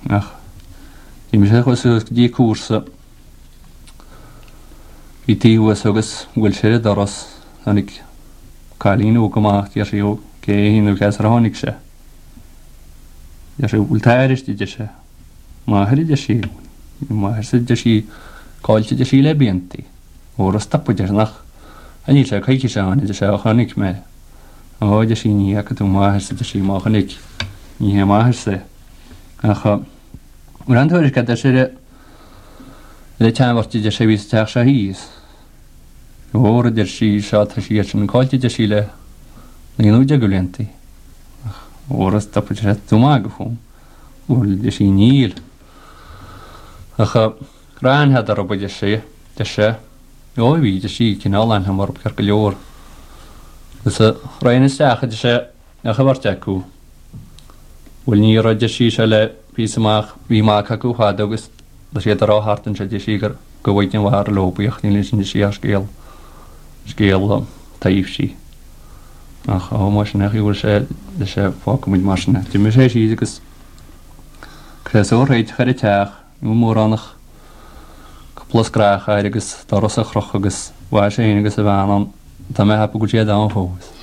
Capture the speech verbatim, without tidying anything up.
ach í me sé chu dí cuasa í tíhuas agus bhfuil sé doras anig cailíú gomácht ar síú cé híú gas ar tháinig sé. Ar sé bhfuil táiristí de sé máthir de sí máthir sa de sí cáilte de sí le bíontaí óras tapaidir nach a ní sé caiici se hána de sé a chanig mé an háide sí ní acha tú máthir sa de sí má chanig ní hé máthir sé acha mar an thuiris de sé le teamhairtí de sé ví teach se híos óra de sí seo tá sí an cáilte de sí le níú de go leontaí óras tapaidir sé tú má go fún bhfuil de sí níl acha ránhead ar obaide sé de sé ó bhí de sí cinál an mar car go leor gus a roiine steacha de sé a chabharte acu bhfuil ní roiid de sí se le pí amach bhí mácha acu chád agus le sé arráthtain sé de sí gur go bhhaid an bhar lóbaíocht ní sin de sí ar scéal scéal taobh sí ach ó mar sin bhfuil sé de sé fá go muid mar sinna Dú mu sé sí agus crésó réid chuir teach nó mór annach plusgracha agus doras a chroch agus bhá sé agus a bhán tá mé hapa go sé dá fós.